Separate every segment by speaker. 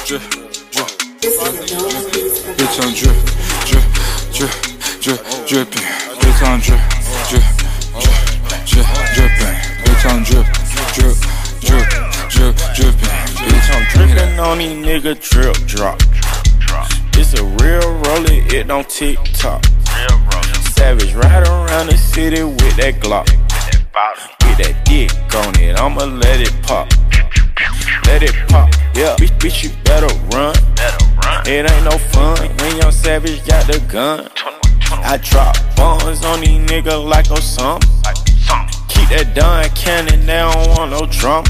Speaker 1: drip, drip. Bitch on drip, drip, drip, drip, dripping. Bitch on drip, drip, drip, drip, dripping. Bitch on drip, drip, drip, drip, dripping.
Speaker 2: Bitch, I'm dripping on these nigga drip drop. It's a real roller, it don't tick tock. Savage ride around the city with that Glock. With that dick on it, I'ma let it pop. Let it pop, yeah. Bitch, you better run. It ain't no fun when your savage got the gun. I drop bombs on these niggas like Osama. Keep that done cannon, they don't want no drama.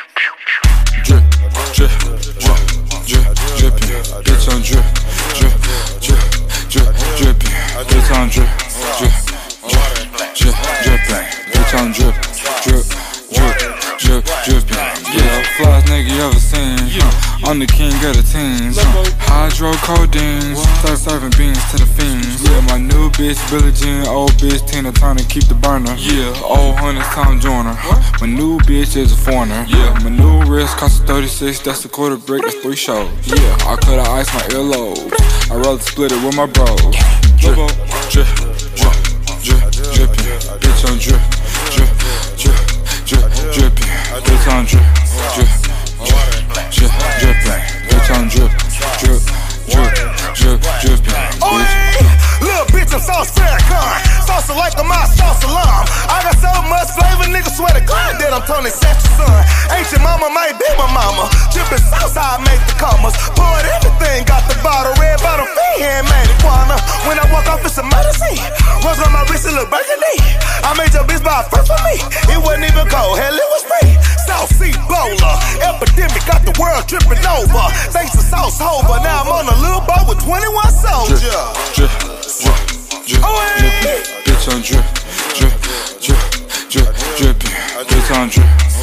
Speaker 1: Drip, drip, drip, drip, dripping. Bitch on drip, drip, drip, drip, dripping. Bitch on drip, drip, drip, drip, dripping. Bitch on drip, drip, drip, drip, dripping. Yeah, flyest nigga you ever seen. I'm the king of the teens. Hydrocodeine, start serving beans to the fiends. Yeah, my new bitch Billie Jean, old bitch Tina Turner, keep the burner. Yeah, old honey's Tom Joyner. My new bitch is a foreigner. Yeah, my new wrist costs 36, that's a quarter brick, that's 3 shows. Yeah, I coulda iced my earlobes, I'd rather split it with my bros. Drip, drip, drip, drip, dripping. Bitch on drip, drip, drip, drip, dripping. Bitch on drip, drip, drip, drip, dripping. Bitch on drip, drip, drip, drip, dripping.
Speaker 3: Little bitch, I'm sauce Farrakhan. Salsa like a my sauce alarm. I got so much flavor, niggas swear to God that I'm Tony Satch's son. Ain't your mama, might be my mama. Drippin' sauce, how I make the commas. Poured everything, got the bottle, red bottle, fee, handmade iguana. When I walk off, it's a medicine. Rose on my wrist, it look burgundy. I made your bitch buy a first for me. It wasn't even cold, hell, it was free. South Sea bowler, epidemic, got the world dripping over. Thanks to Sauce Hova, now I'm on a little boat with 21 soldiers.
Speaker 1: Drip, drip, drip, dripping. Bitch on drip, drip, drip, drip, dripping. Bitch on drip.